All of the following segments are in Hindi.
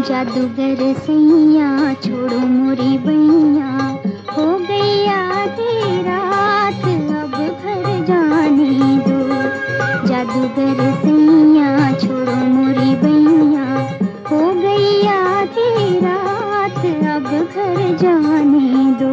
जादूगर सैया छोड़ो मोरी बैया, हो गई आधी रात अब घर जाने दो। जादूगर सैया छोड़ो मोरी बैया, हो गई आधी रात अब घर जाने दो।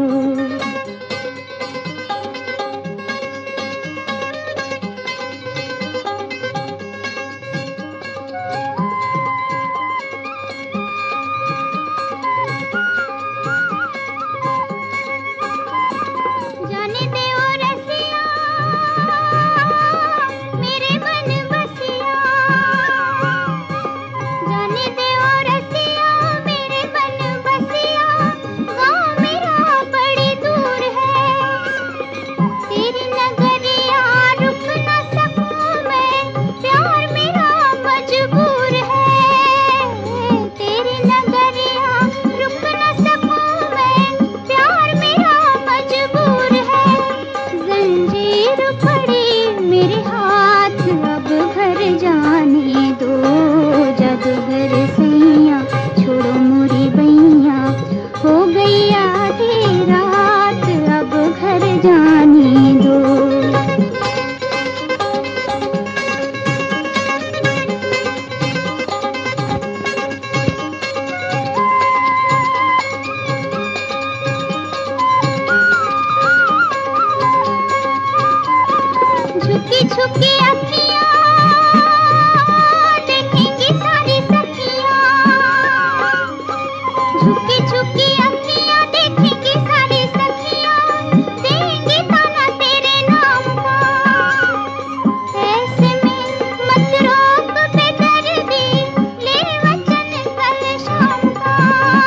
झुकी झुकी अखियाँ देखेंगी सारी सखियाँ, झुकी झुकी अखियाँ देखेंगी सारी सखियाँ, देंगी ताना तेरे नाम का। ऐसे में मत रोक बेदर्दी, ले वचन कल शाम का।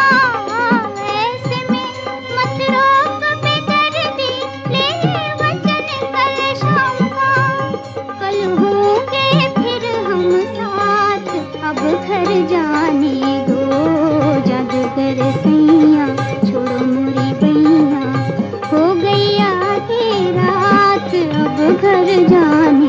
ऐसे में मत रोक बेदर्दी, ले वचन कल शाम का। कल होंगे फिर हम साथ अब घर जाने दो। जादूगर सैया छोड़ो मोरी बैया, हो गई आधी रात अब घर जाने